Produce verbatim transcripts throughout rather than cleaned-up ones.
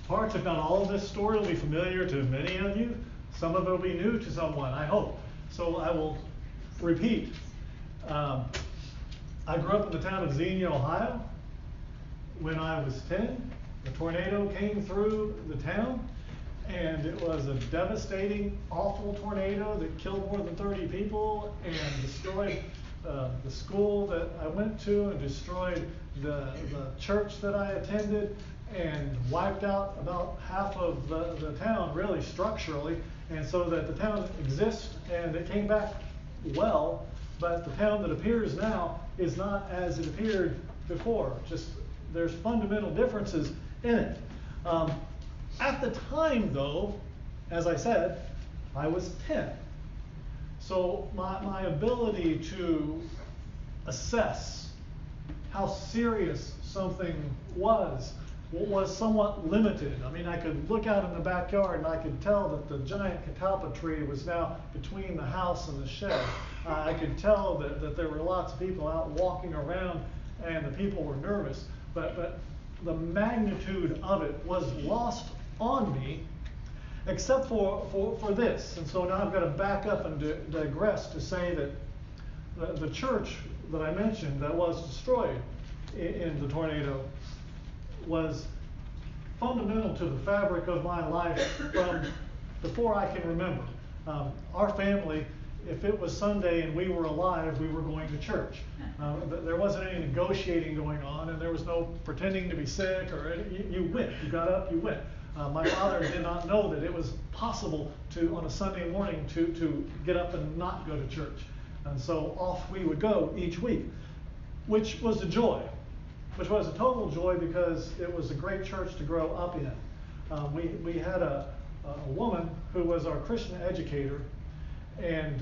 parts, if not all of this story, will be familiar to many of you. Some of it will be new to someone, I hope. So I will repeat. Um, I grew up in the town of Xenia, Ohio. When I was ten, a tornado came through the town, and it was a devastating, awful tornado that killed more than thirty people and destroyed uh, the school that I went to, and destroyed the, the church that I attended, and wiped out about half of the, the town, really structurally. And so that the town exists, and it came back well, but the town that appears now is not as it appeared before. Just there's fundamental differences in it. Um, at the time, though, as I said, I was ten. So my, my ability to assess how serious something was was somewhat limited. I mean, I could look out in the backyard and I could tell that the giant catalpa tree was now between the house and the shed. Uh, I could tell that, that there were lots of people out walking around, and the people were nervous. But, but the magnitude of it was lost on me, except for, for, for this. And so now I've got to back up and di digress to say that the, the church that I mentioned that was destroyed in, in the tornado was fundamental to the fabric of my life from before I can remember. Um, our family, if it was Sunday and we were alive, we were going to church. Uh, there wasn't any negotiating going on, and there was no pretending to be sick, or you, you went. You got up, you went. Uh, my father did not know that it was possible to, on a Sunday morning, to, to get up and not go to church. And so off we would go each week, which was a joy. Which was a total joy, because it was a great church to grow up in. Uh, we, we had a, a woman who was our Christian educator, and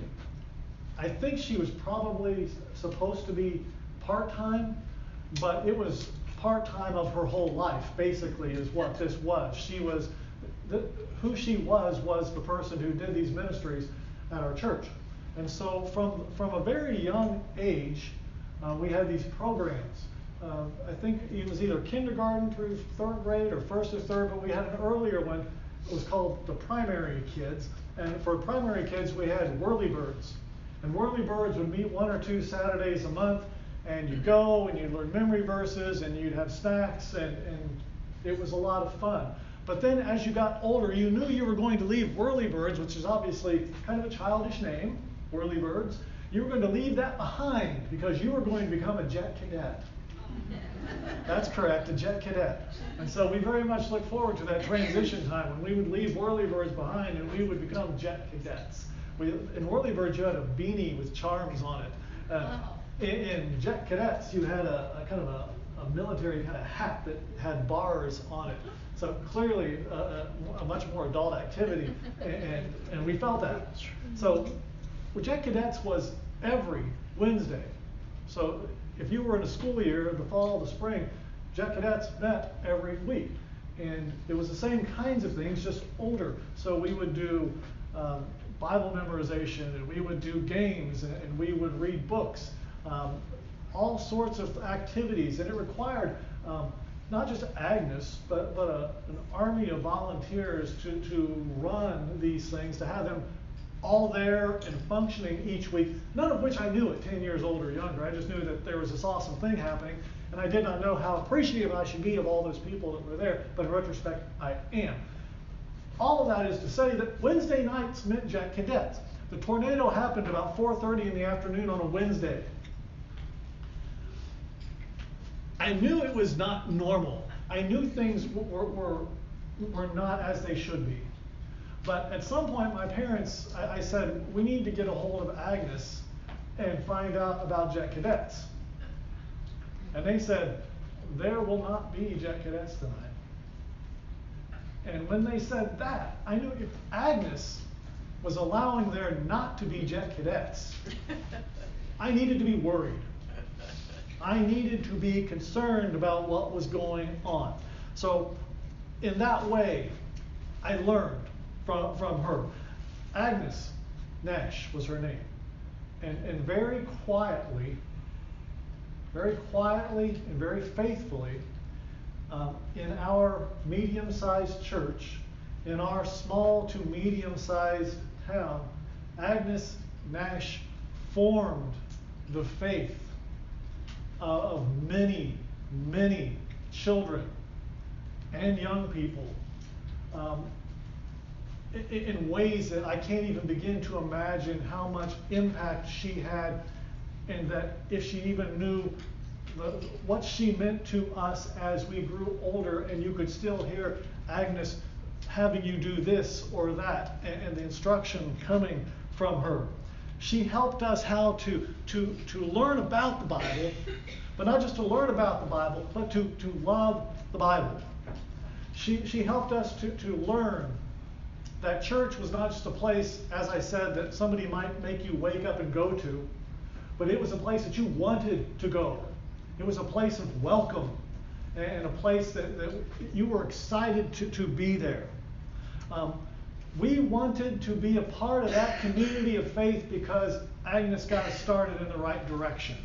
I think she was probably supposed to be part-time, but it was part-time of her whole life, basically, is what this was. She was, the, who she was, was the person who did these ministries at our church. And so from, from a very young age, uh, we had these programs. Uh, I think it was either kindergarten through third grade or first or third, but we had an earlier one. It was called the primary kids. And for primary kids, we had Whirlybirds. And Whirlybirds would meet one or two Saturdays a month, and you'd go and you'd learn memory verses, and you'd have snacks, and, and it was a lot of fun. But then as you got older, you knew you were going to leave Whirlybirds, which is obviously kind of a childish name, Whirlybirds. You were going to leave that behind because you were going to become a jet cadet. That's correct, a jet cadet. And so we very much look forward to that transition time when we would leave Whirlybirds behind and we would become jet cadets. We, in Whirlybirds, you had a beanie with charms on it. Uh, in, in jet cadets, you had a, a kind of a, a military kind of hat that had bars on it. So clearly a, a, a much more adult activity, and, and, and we felt that. So well, jet cadets was every Wednesday. So if you were in a school year, the fall, the spring, jet cadets met every week. And it was the same kinds of things, just older. So we would do um, Bible memorization, and we would do games, and, and we would read books, um, all sorts of activities. And it required um, not just Agnes, but, but a, an army of volunteers to, to run these things, to have them all there and functioning each week, none of which I knew at ten years old or younger. I just knew that there was this awesome thing happening, and I did not know how appreciative I should be of all those people that were there, but in retrospect, I am. All of that is to say that Wednesday nights meant jet cadets. The tornado happened about four thirty in the afternoon on a Wednesday. I knew it was not normal. I knew things were, were, were not as they should be. But at some point, my parents, I, I said, we need to get a hold of Agnes and find out about jet cadets. And they said, there will not be jet cadets tonight. And when they said that, I knew if Agnes was allowing there not to be jet cadets, I needed to be worried. I needed to be concerned about what was going on. So in that way, I learned from, from her. Agnes Nash was her name. And, and very quietly, very quietly and very faithfully, Um, in our medium-sized church, in our small to medium-sized town, Agnes Nash formed the faith uh, of many, many children and young people um, in, in ways that I can't even begin to imagine how much impact she had, and that if she even knew the, what she meant to us as we grew older, and you could still hear Agnes having you do this or that, and, and the instruction coming from her. She helped us how to, to, to learn about the Bible, but not just to learn about the Bible, but to, to love the Bible. She, she helped us to, to learn that church was not just a place, as I said, that somebody might make you wake up and go to, but it was a place that you wanted to go. It was a place of welcome and a place that, that you were excited to, to be there. Um, we wanted to be a part of that community of faith because Agnes got us started in the right direction.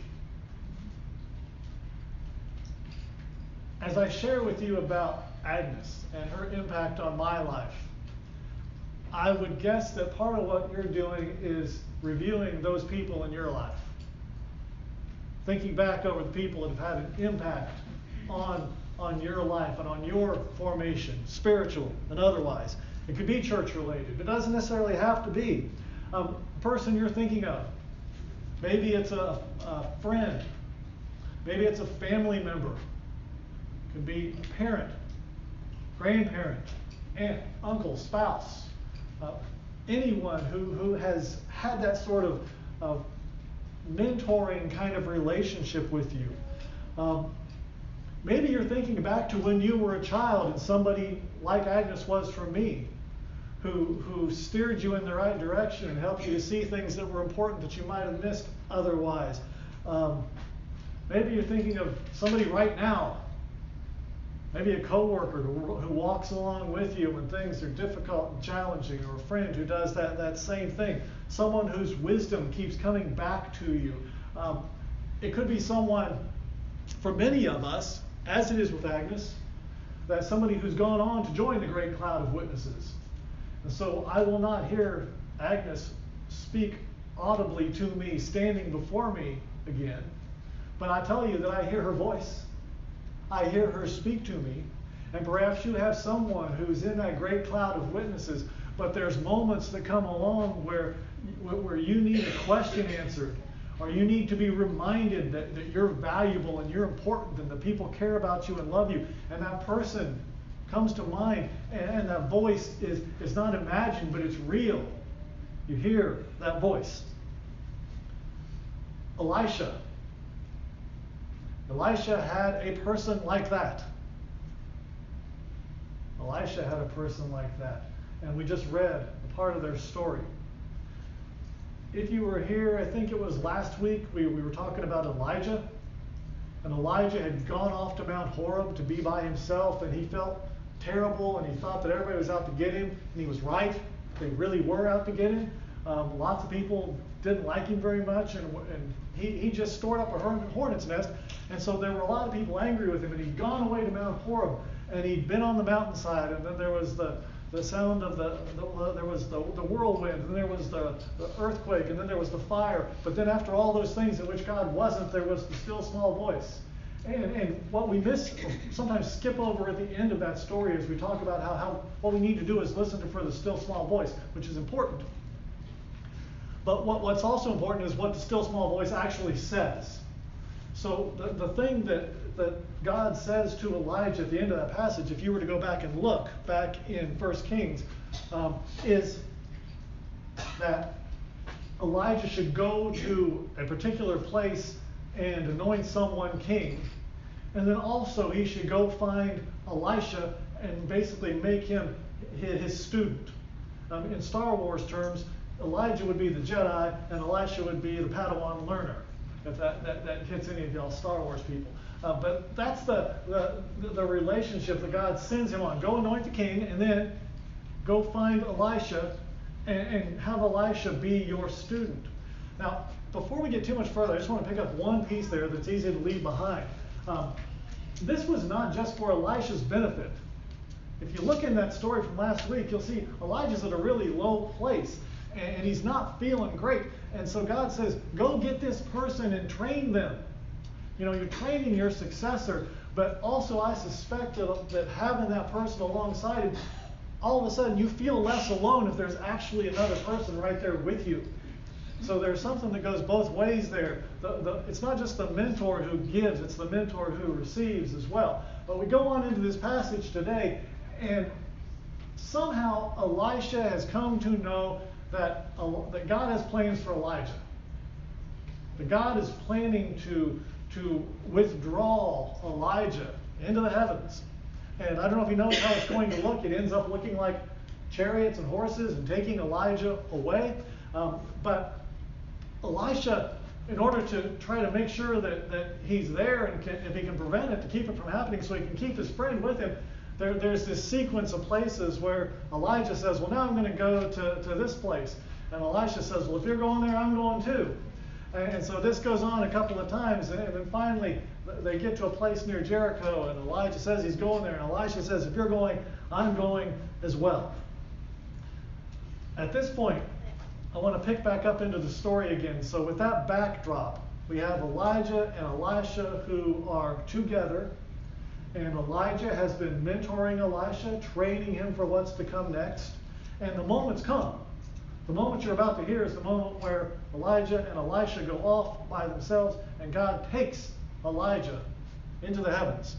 As I share with you about Agnes and her impact on my life, I would guess that part of what you're doing is reviewing those people in your life. Thinking back over the people that have had an impact on, on your life and on your formation, spiritual and otherwise. It could be church related. It doesn't necessarily have to be. Um, a person you're thinking of. Maybe it's a, a friend. Maybe it's a family member. It could be a parent, grandparent, aunt, uncle, spouse. Uh, anyone who, who has had that sort of, of mentoring kind of relationship with you. Um, maybe you're thinking back to when you were a child and somebody like Agnes was for me, who, who steered you in the right direction and helped you to see things that were important that you might have missed otherwise. Um, maybe you're thinking of somebody right now, maybe a coworker who, who walks along with you when things are difficult and challenging, or a friend who does that, that same thing. Someone whose wisdom keeps coming back to you. Um, it could be someone, for many of us, as it is with Agnes, that somebody who's gone on to join the great cloud of witnesses. And so I will not hear Agnes speak audibly to me, standing before me again, but I tell you that I hear her voice. I hear her speak to me, and perhaps you have someone who's in that great cloud of witnesses, but there's moments that come along where, where you need a question answered, or you need to be reminded that, that you're valuable and you're important and that people care about you and love you, and that person comes to mind, and, and that voice is, is not imagined, but it's real. You hear that voice. Elisha. Elisha had a person like that. Elisha had a person like that. And we just read a part of their story. If you were here, I think it was last week, we, we were talking about Elijah. And Elijah had gone off to Mount Horeb to be by himself, and he felt terrible, and he thought that everybody was out to get him, and he was right. They really were out to get him. Um, lots of people didn't like him very much, and, and he, he just stored up a hornet's nest. And so there were a lot of people angry with him, and he'd gone away to Mount Horeb, and he'd been on the mountainside, and then there was the, the sound of the, the there was the, the whirlwind, and there was the, the earthquake, and then there was the fire. But then after all those things in which God wasn't, there was the still small voice. And, and what we miss, sometimes skip over at the end of that story, is we talk about how, how what we need to do is listen to for the still small voice, which is important. But what, what's also important is what the still small voice actually says. So the, the thing that, that God says to Elijah at the end of that passage, if you were to go back and look back in First Kings, um, is that Elijah should go to a particular place and anoint someone king. And then also he should go find Elisha and basically make him his student. Um, in Star Wars terms, Elijah would be the Jedi and Elisha would be the Padawan learner, if that, that, that hits any of y'all Star Wars people. Uh, but that's the, the, the relationship that God sends him on. Go anoint the king, and then go find Elisha and, and have Elisha be your student. Now, before we get too much further, I just want to pick up one piece there that's easy to leave behind. Um, this was not just for Elisha's benefit. If you look in that story from last week, you'll see Elijah's at a really low place, and he's not feeling great. And so God says, go get this person and train them. You know, you're training your successor, but also I suspect that, that having that person alongside him, all of a sudden you feel less alone if there's actually another person right there with you. So there's something that goes both ways there. The, the, it's not just the mentor who gives, it's the mentor who receives as well. But we go on into this passage today, and somehow Elisha has come to know that, uh, that God has plans for Elijah. That God is planning to, to withdraw Elijah into the heavens. And I don't know if he knows how it's going to look. It ends up looking like chariots and horses and taking Elijah away. Um, but Elisha, in order to try to make sure that, that he's there and can, if he can prevent it, to keep it from happening so he can keep his friend with him, there, there's this sequence of places where Elijah says, well, now I'm going to go to, to this place. And Elisha says, well, if you're going there, I'm going too. And, and so this goes on a couple of times. And, and then finally, they get to a place near Jericho, and Elijah says he's going there. And Elisha says, if you're going, I'm going as well. At this point, I want to pick back up into the story again. So with that backdrop, we have Elijah and Elisha who are together. And Elijah has been mentoring Elisha, training him for what's to come next. And the moment's come. The moment you're about to hear is the moment where Elijah and Elisha go off by themselves, and God takes Elijah into the heavens.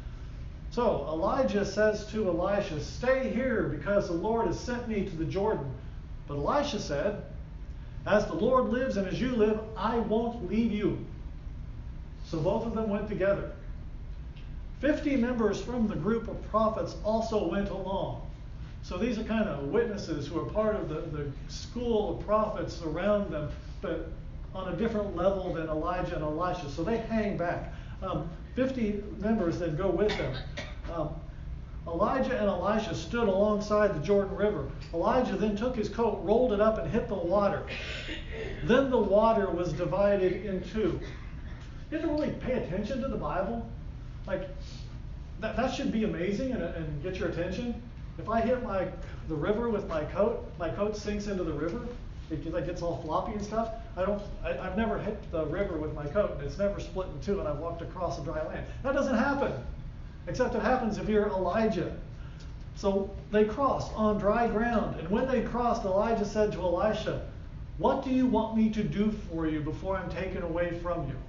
So Elijah says to Elisha, stay here because the Lord has sent me to the Jordan. But Elisha said, as the Lord lives and as you live, I won't leave you. So both of them went together. Fifty members from the group of prophets also went along. So these are kind of witnesses who are part of the, the school of prophets around them, but on a different level than Elijah and Elisha. So they hang back. Um, Fifty members then go with them. Um, Elijah and Elisha stood alongside the Jordan River. Elijah then took his coat, rolled it up, and hit the water. Then the water was divided in two. You have to really pay attention to the Bible. Like, that, that should be amazing and, and get your attention. If I hit my the river with my coat, my coat sinks into the river. It like gets all floppy and stuff. I don't. I, I've never hit the river with my coat, and it's never split in two, and I've walked across a dry land. That doesn't happen, except it happens if you're Elijah. So they crossed on dry ground, and when they crossed, Elijah said to Elisha, "What do you want me to do for you before I'm taken away from you?"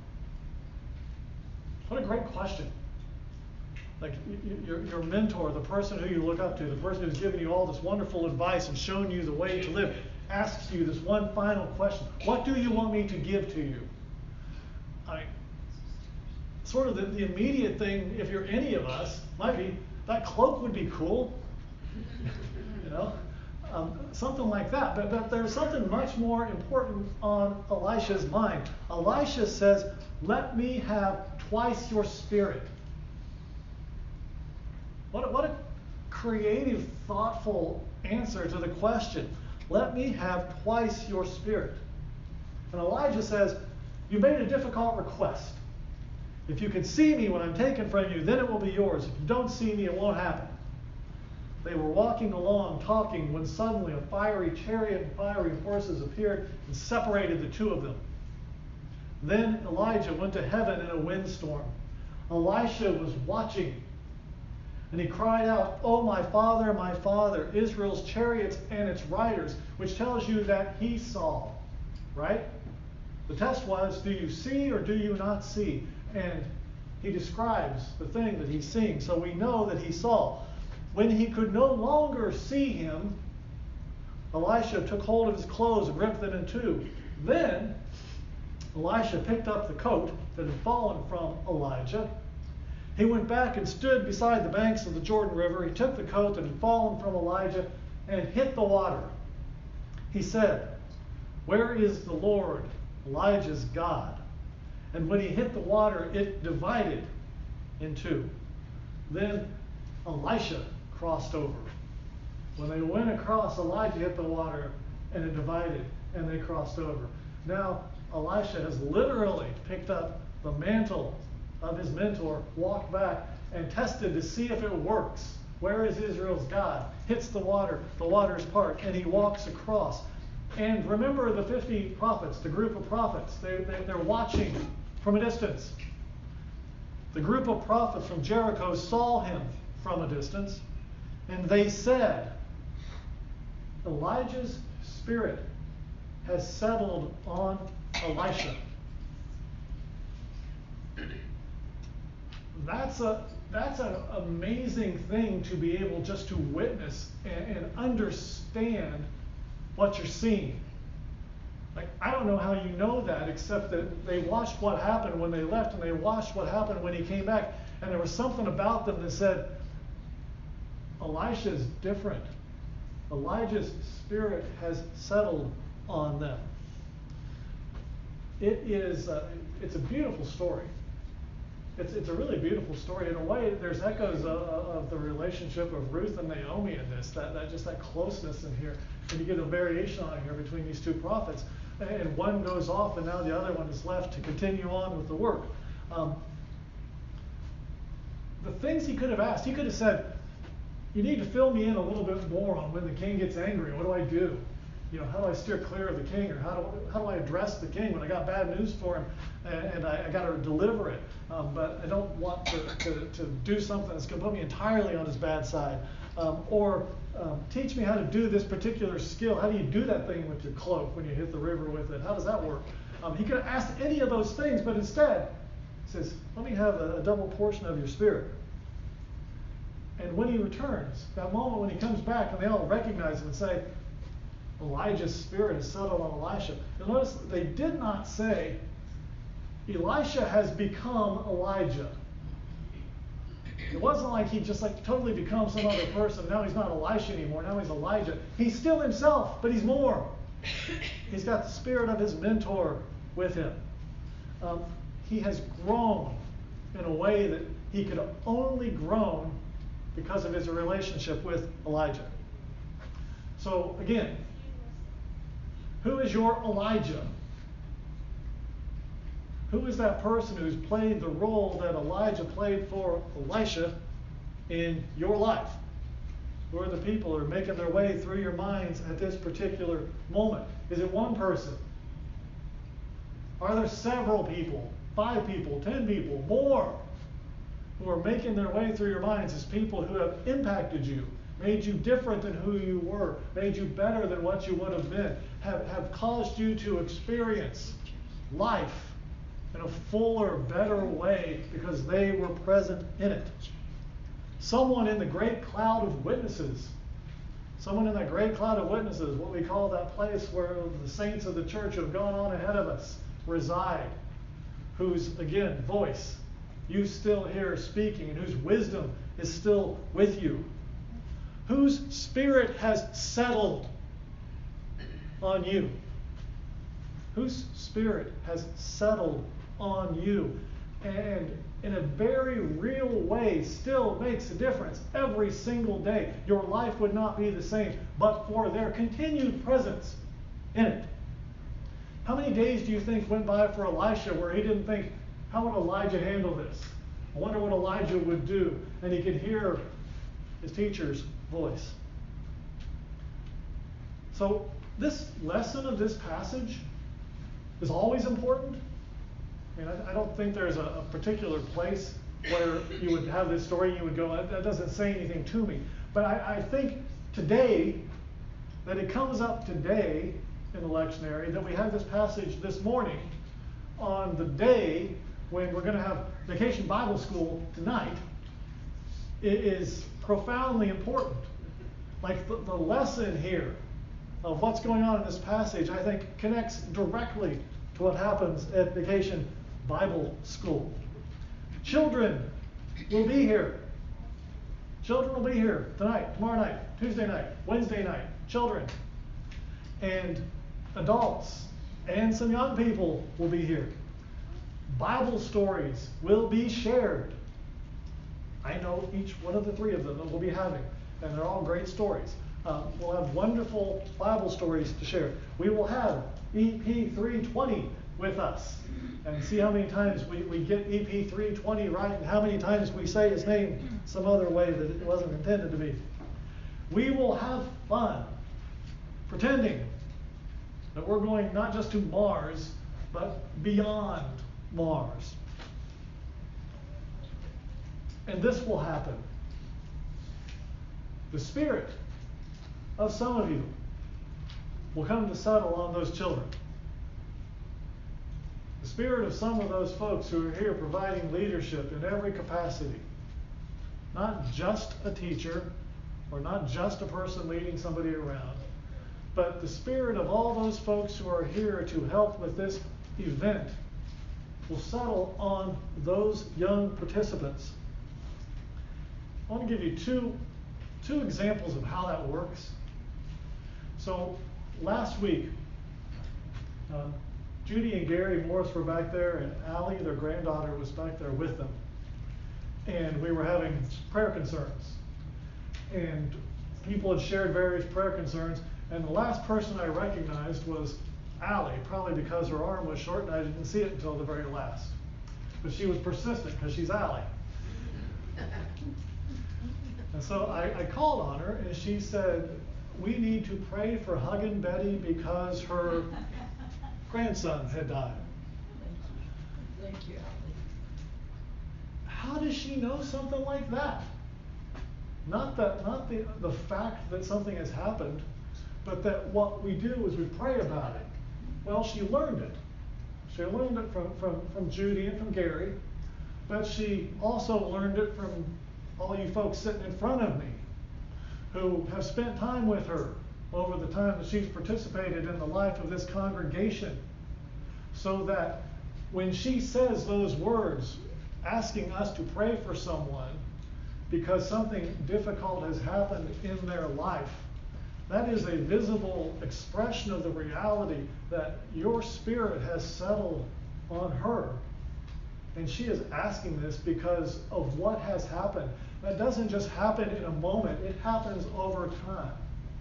What a great question. Like your, your mentor, the person who you look up to, the person who's given you all this wonderful advice and shown you the way to live, asks you this one final question. What do you want me to give to you? I mean, sort of the, the immediate thing, if you're any of us, might be, that cloak would be cool. You know? Um, something like that. But, but there's something much more important on Elisha's mind. Elisha says, let me have twice your spirit. What a, what a creative, thoughtful answer to the question. Let me have twice your spirit. And Elijah says, you made a difficult request. If you can see me when I'm taken from you, then it will be yours. If you don't see me, it won't happen. They were walking along, talking, when suddenly a fiery chariot and fiery horses appeared and separated the two of them. Then Elijah went to heaven in a windstorm. Elisha was watching. And he cried out, "Oh, my father, my father, Israel's chariots and its riders," which tells you that he saw, right? The test was, do you see or do you not see? And he describes the thing that he's seeing. So we know that he saw. When he could no longer see him, Elisha took hold of his clothes and ripped them in two. Then Elisha picked up the coat that had fallen from Elijah. He went back and stood beside the banks of the Jordan River. He took the coat that had fallen from Elijah and hit the water. He said, "Where is the Lord, Elijah's God?" And when he hit the water, it divided in two. Then Elisha crossed over. When they went across, Elijah hit the water and it divided and they crossed over. Now Elisha has literally picked up the mantle of his mentor, walked back and tested to see if it works. Where is Israel's God? Hits the water, the waters part, and he walks across. And remember the fifty prophets, the group of prophets, they, they, they're watching from a distance. The group of prophets from Jericho saw him from a distance, and they said, Elijah's spirit has settled on Elisha. That's a that's an amazing thing to be able just to witness and, and understand what you're seeing. Like, I don't know how you know that, except that they watched what happened when they left, and they watched what happened when he came back, and there was something about them that said, Elisha is different. Elijah's spirit has settled on them. It is, uh, it's a beautiful story. It's, it's a really beautiful story. In a way, there's echoes of, of the relationship of Ruth and Naomi in this, that, that just that closeness in here. And you get a variation on here between these two prophets. And one goes off, and now the other one is left to continue on with the work. Um, the things he could have asked, he could have said, you need to fill me in a little bit more on when the king gets angry. What do I do? You know, how do I steer clear of the king? Or how do, how do I address the king when I got bad news for him and, and I, I got to deliver it? Um, but I don't want to, to, to do something that's going to put me entirely on his bad side. Um, or um, teach me how to do this particular skill. How do you do that thing with your cloak when you hit the river with it? How does that work? Um, he could have asked any of those things, but instead he says, let me have a, a double portion of your spirit. And when he returns, that moment when he comes back and they all recognize him and say, Elijah's spirit is settled on Elisha. You'll notice they did not say, Elisha has become Elijah. It wasn't like he just like totally becomes some other person. Now he's not Elisha anymore. Now he's Elijah. He's still himself, but he's more. He's got the spirit of his mentor with him. Um, he has grown in a way that he could have only grown because of his relationship with Elijah. So again, who is your Elijah? Who is that person who's played the role that Elijah played for Elisha in your life? Who are the people who are making their way through your minds at this particular moment? Is it one person? Are there several people, five people, ten people, more, who are making their way through your minds as people who have impacted you, made you different than who you were, made you better than what you would have been, have, have caused you to experience life in a fuller, better way because they were present in it? Someone in the great cloud of witnesses, someone in that great cloud of witnesses, what we call that place where the saints of the church who have gone on ahead of us reside, whose, again, voice you still hear speaking and whose wisdom is still with you, whose spirit has settled on you, whose spirit has settled on you, and in a very real way still makes a difference every single day. Your life would not be the same but for their continued presence in it. How many days do you think went by for Elisha where he didn't think, how would Elijah handle this? I wonder what Elijah would do. And he could hear his teacher's voice. So this lesson of this passage is always important. I mean, I, I don't think there's a, a particular place where you would have this story and you would go, that, that doesn't say anything to me. But I, I think today, that it comes up today in the lectionary, that we have this passage this morning on the day when we're going to have Vacation Bible School tonight, it is profoundly important. Like the, the lesson here of what's going on in this passage, I think, connects directly to what happens at Vacation Bible School. Children will be here. Children will be here tonight, tomorrow night, Tuesday night, Wednesday night. Children and adults and some young people will be here. Bible stories will be shared. I know each one of the three of them that we'll be having, and they're all great stories. Um, we'll have wonderful Bible stories to share. We will have E P three twenty with us and see how many times we, we get E P three twenty right and how many times we say his name some other way that it wasn't intended to be. We will have fun pretending that we're going not just to Mars, but beyond Mars. And this will happen. The spirit of some of you will come to settle on those children. The spirit of some of those folks who are here providing leadership in every capacity. Not just a teacher, or not just a person leading somebody around, but the spirit of all those folks who are here to help with this event will settle on those young participants. I want to give you two, two examples of how that works. So last week, um, Judy and Gary Morris were back there, and Allie, their granddaughter, was back there with them. And we were having prayer concerns. And people had shared various prayer concerns, and the last person I recognized was Allie, probably because her arm was short and I didn't see it until the very last. But she was persistent because she's Allie. And so I, I called on her, and she said, we need to pray for Huggin' Betty because her grandson had died. Thank you, Allie. How does she know something like that? Not that, not the, the fact that something has happened, but that what we do is we pray about it. Well, she learned it. She learned it from, from, from Judy and from Gary, but she also learned it from all you folks sitting in front of me who have spent time with her over the time that she's participated in the life of this congregation, so that when she says those words, asking us to pray for someone because something difficult has happened in their life, that is a visible expression of the reality that your spirit has settled on her. And she is asking this because of what has happened. That doesn't just happen in a moment, it happens over time.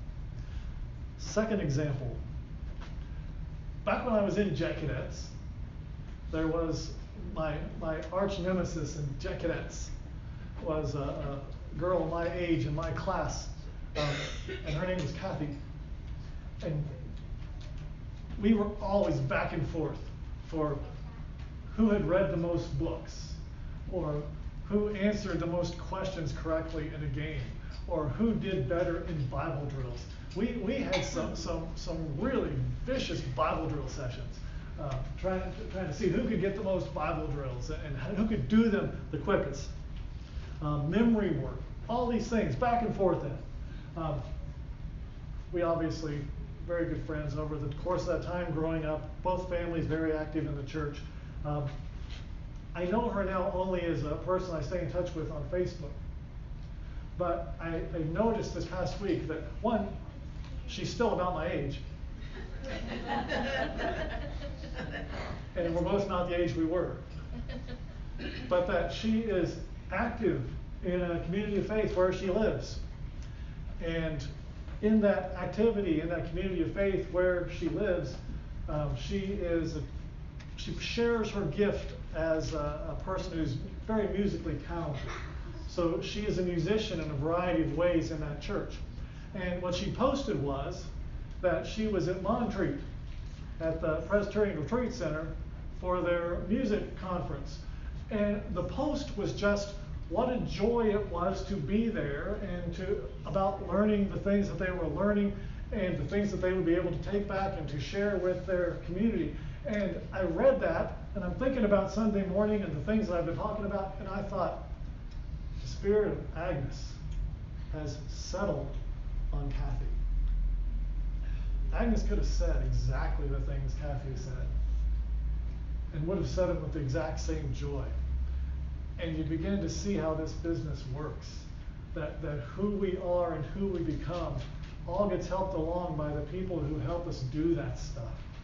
Second example. Back when I was in Jet Cadets, there was my, my arch nemesis in Jet Cadets was a, a girl my age in my class, um, and her name was Kathy. And we were always back and forth for who had read the most books, or who answered the most questions correctly in a game, or who did better in Bible drills. We, we had some, some, some really vicious Bible drill sessions, uh, trying, trying to see who could get the most Bible drills and who could do them the quickest. Um, memory work, all these things, back and forth in. Um, we obviously, very good friends over the course of that time growing up, both families very active in the church. Um, I know her now only as a person I stay in touch with on Facebook. But I, I noticed this past week that, one, she's still about my age. And we're both not the age we were. But that she is active in a community of faith where she lives. And in that activity, in that community of faith where she lives, um, she is, a, she shares her gift as a, a person who's very musically talented. So she is a musician in a variety of ways in that church. And what she posted was that she was at Montreat at the Presbyterian Retreat Center for their music conference. And the post was just what a joy it was to be there and to about learning the things that they were learning and the things that they would be able to take back and to share with their community. And I read that, and I'm thinking about Sunday morning and the things that I've been talking about, and I thought, the spirit of Agnes has settled on Kathy. Agnes could have said exactly the things Kathy said and would have said it with the exact same joy. And you begin to see how this business works. That, that who we are and who we become all gets helped along by the people who help us do that stuff.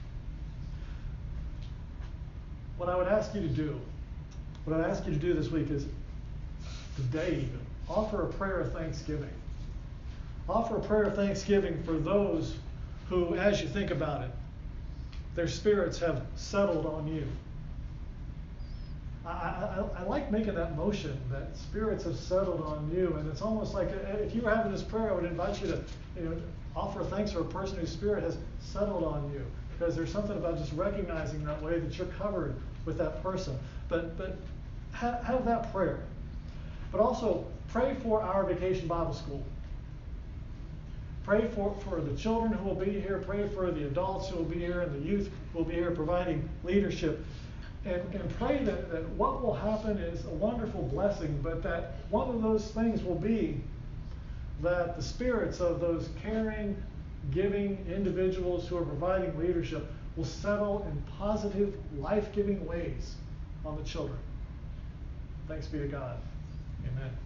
What I would ask you to do, what I'd ask you to do this week is, today even, offer a prayer of thanksgiving. Offer a prayer of thanksgiving for those who, as you think about it, their spirits have settled on you. I, I, I like making that motion, that spirits have settled on you, and it's almost like uh, if you were having this prayer, I would invite you to, you know, offer thanks for a person whose spirit has settled on you, because there's something about just recognizing that way that you're covered with that person. But but ha- have that prayer, but also pray for our Vacation Bible School. Pray for, for the children who will be here. Pray for the adults who will be here and the youth who will be here providing leadership. And, and pray that, that what will happen is a wonderful blessing, but that one of those things will be that the spirits of those caring, giving individuals who are providing leadership will settle in positive, life-giving ways on the children. Thanks be to God. Amen.